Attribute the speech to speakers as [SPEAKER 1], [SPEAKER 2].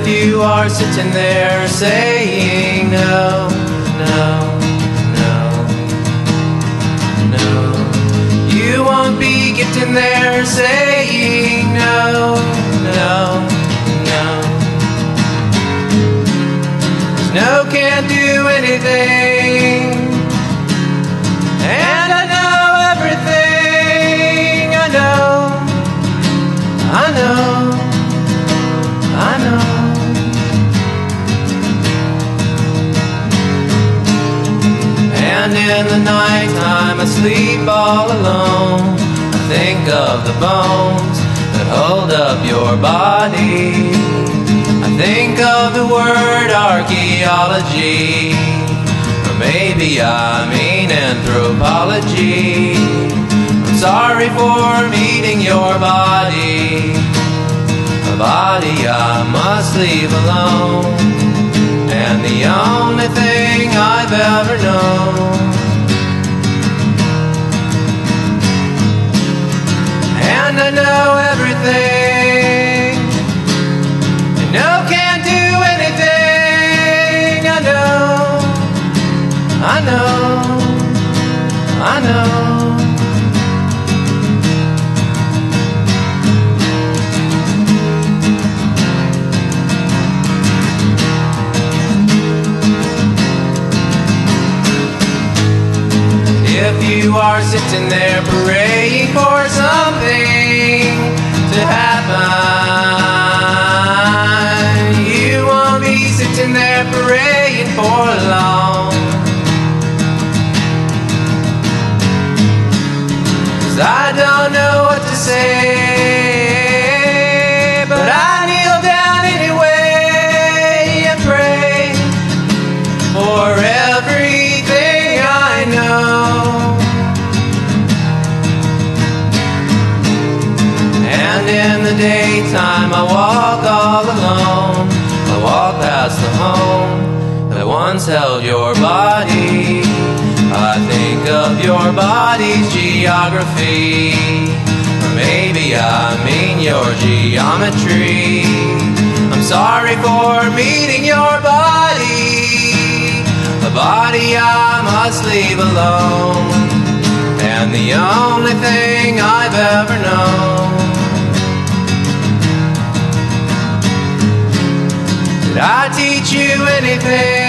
[SPEAKER 1] you are sitting there saying no, no, no, no, you won't be getting there saying no, no, no. 'Cause no can't do anything, and I know everything. I know, I know, I know. And in the night time I sleep all alone. I think of the bones that hold up your body. I think of the word archaeology, or maybe I mean anthropology. I'm sorry for meeting your body, a body I must leave alone, and the only thing I've ever known. And I know everything, and no can't do anything. I know, I know, I know. If you are sitting there praying for something to happen, you won't be sitting there praying for long. 'Cause I don't know what to say, but I kneel down anyway and pray for everything I know. And in the daytime I walk all alone. I walk past the home that once held your body. I think of your body's geography, or maybe I mean your geometry. I'm sorry for meeting your body, a body I must leave alone, and the only thing I've ever known. Did I teach you anything?